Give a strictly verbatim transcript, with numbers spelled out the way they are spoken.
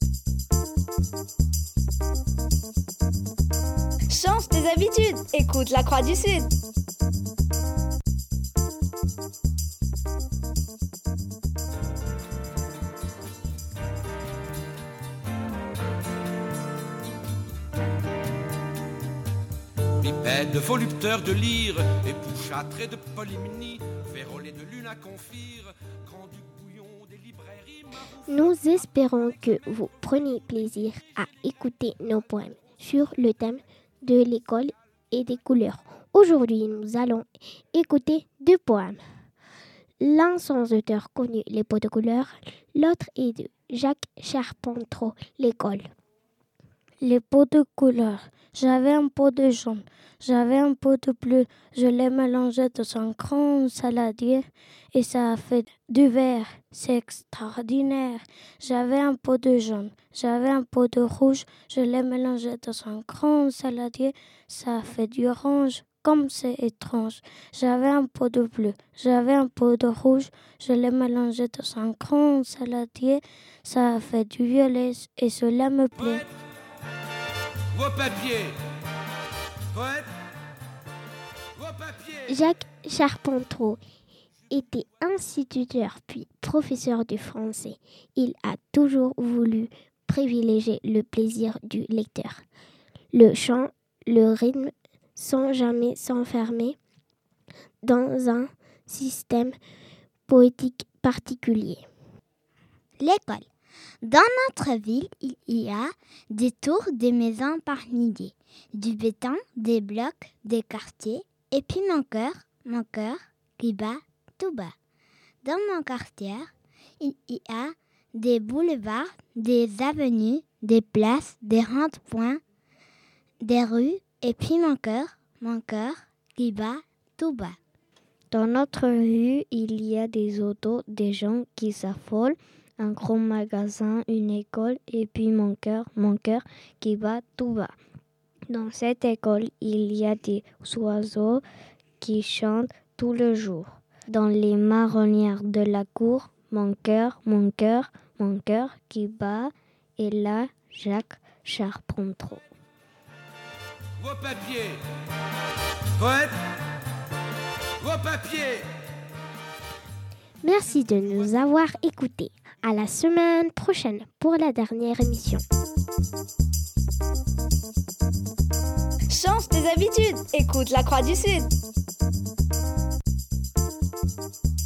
Change tes habitudes, écoute la Croix du Sud. Bipède, volupteur de lyre, épouchâtré de polymnie, vérolé de lune à confire, grand du bouillon des librairies. Nous espérons que vous prenez plaisir à écouter nos poèmes sur le thème de l'école et des couleurs. Aujourd'hui, nous allons écouter deux poèmes. L'un sans auteur connu, Les pots de couleurs, l'autre est de Jacques Charpentreau, L'école. Les pots de couleurs. J'avais un pot de jaune, j'avais un pot de bleu, je les mélangeais dans un grand saladier et ça a fait du vert, c'est extraordinaire. J'avais un pot de jaune, j'avais un pot de rouge, je les mélangeais dans un grand saladier, ça a fait du orange, comme c'est étrange. J'avais un pot de bleu, j'avais un pot de rouge, je les mélangeais dans un grand saladier, ça a fait du violet et cela me plaît. Vos papiers, poète, vos papiers. Jacques Charpentreau était instituteur puis professeur de français. Il a toujours voulu privilégier le plaisir du lecteur, le chant, le rythme, sans jamais s'enfermer dans un système poétique particulier. L'école. Dans notre ville, il y a des tours, des maisons par milliers, du béton, des blocs, des quartiers, et puis mon cœur, mon cœur qui bat tout bas. Dans mon quartier, il y a des boulevards, des avenues, des places, des ronds-points, des rues, et puis mon cœur, mon cœur qui bat tout bas. Dans notre rue, il y a des autos, des gens qui s'affolent, un gros magasin, une école, et puis mon cœur, mon cœur qui bat tout bas. Dans cette école, il y a des oiseaux qui chantent tout le jour. Dans les marronnières de la cour, mon cœur, mon cœur, mon cœur qui bat, et là, Jacques Charpentreau. Vos papiers, poète, vos papiers. Merci de nous avoir écoutés. À la semaine prochaine pour la dernière émission. Change tes habitudes, écoute la Croix du Sud.